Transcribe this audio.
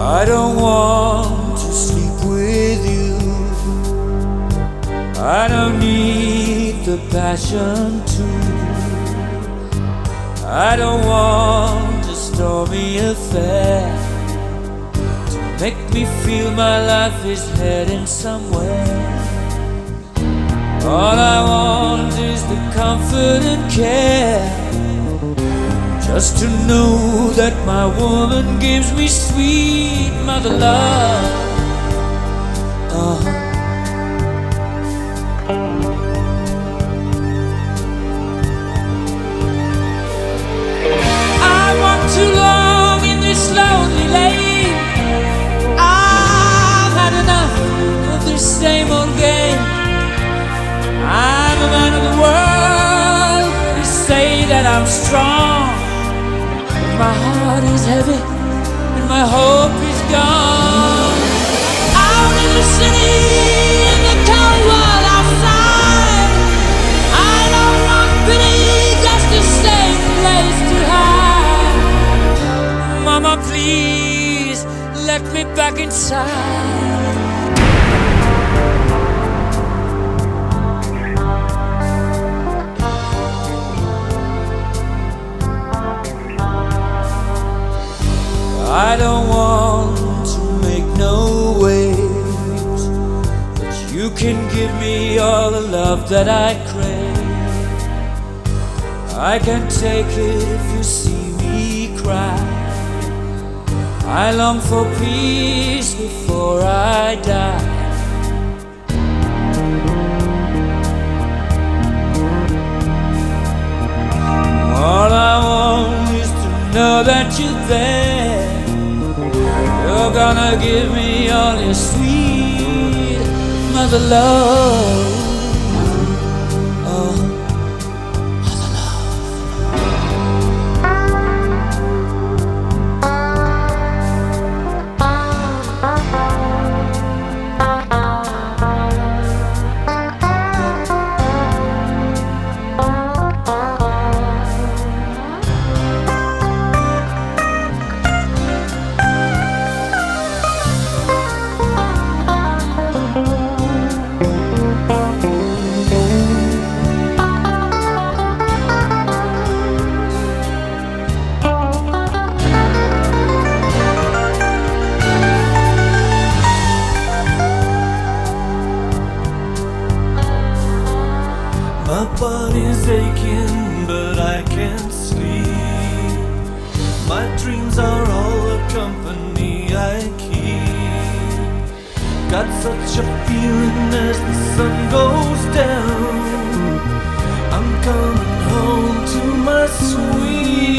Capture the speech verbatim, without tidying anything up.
I don't want to sleep with you. I don't need the passion to. I don't want a stormy affair to make me feel my life is heading somewhere. All I want is the comfort and care, just to know that my woman gives me sweet mother love. uh-huh. I walked too long in this lonely lane. I've had enough of this same old game. I'm a man of the world. They say that I'm strong, but my heart is heavy and my hope is gone. Out in the city, in the cold world outside, I don't want pity, just a safe place to hide. Mama, please let me back inside. I don't want to make no waves, but you can give me all the love that I crave. I can take it if you see me cry. I long for peace before I die. All I want is to know that you're there. You're gonna give me all your sweet mother love. Oh, mother My body's aching, but I can't sleep. My dreams are all the company I keep. Got such a feeling as the sun goes down, I'm coming home to my sweet